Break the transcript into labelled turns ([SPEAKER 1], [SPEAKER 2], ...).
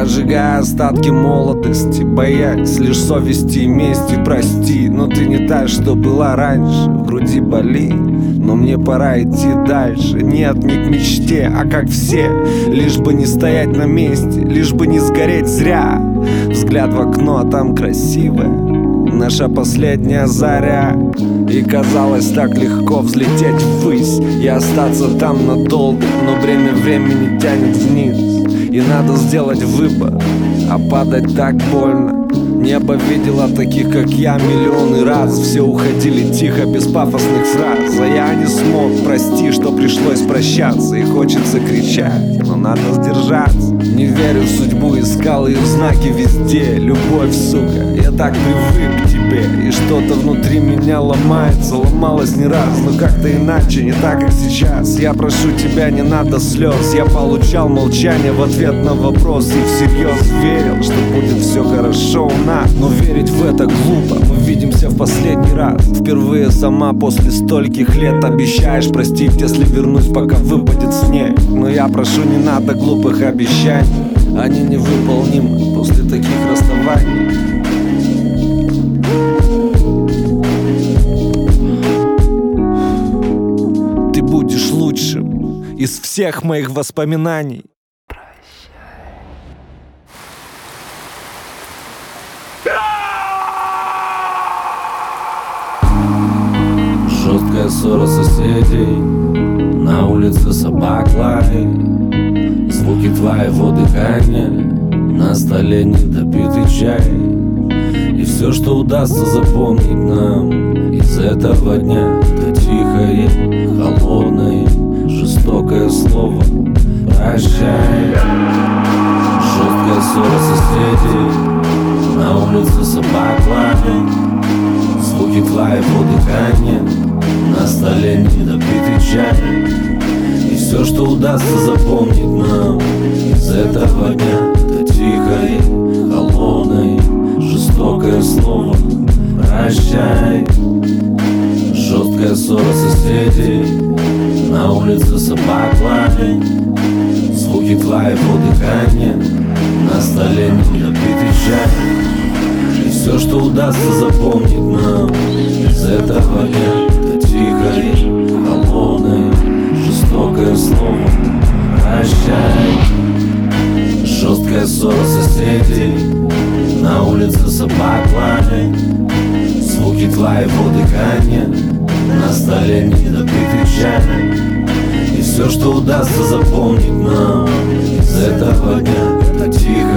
[SPEAKER 1] прожигая остатки молодости, боясь лишь совести и мести. Прости, но ты не та, что была раньше. В груди болит, но мне пора идти дальше. Нет, не к мечте, а как все. Лишь бы не стоять на месте, лишь бы не сгореть зря. Взгляд в окно, а там красивая наша последняя заря. И казалось так легко взлететь ввысь и остаться там надолго, но бремя времени тянет вниз, и надо сделать выбор, а падать так больно. Небо видело таких, как я, миллионы раз. Все уходили тихо, без пафосных фраз. А я не смог, прости, что пришлось прощаться. И хочется кричать, но надо сдержаться. Не верю в судьбу, искал ее знаки везде. Любовь, сука, я так привык к тебе. И что-то внутри меня ломается. Ломалось не раз, но как-то иначе, не так, как сейчас. Я прошу тебя, не надо слез. Я получал молчание в ответ на вопрос и всерьез верил, что будет все хорошо у нас. Но верить в это глупо, мы видимся в последний раз. Впервые сама после стольких лет обещаешь простить, если вернусь, пока выпадет снег. Но я прошу, не надо глупых обещаний, они невыполнимы после таких расставаний. Ты будешь лучшим из всех моих воспоминаний.
[SPEAKER 2] Жесткая ссора соседей, на улице собак лай, звуки твоего дыхания, на столе недопитый чай. И все, что удастся запомнить нам из этого дня, это тихое, холодное, жестокое слово «прощай». Жесткая ссора соседей, на улице собак лай, звуки твоего дыхания, на столе недопитый чай. И все, что удастся запомнить нам из этого дня, это тихое, холодное, жестокое слово «прощай». Жесткая ссора соседей, на улице собак лай, звуки твоего дыхания, на столе недопитый чай. И все, что удастся запомнить нам из этого дня, это тихое, холодное, жестокое слово «прощай». Жесткая ссора соседей, на улице собак лай, звуки твоего дыхания, на столе недопитый чай. И все, что удастся запомнить нам из этого дня, это тихо.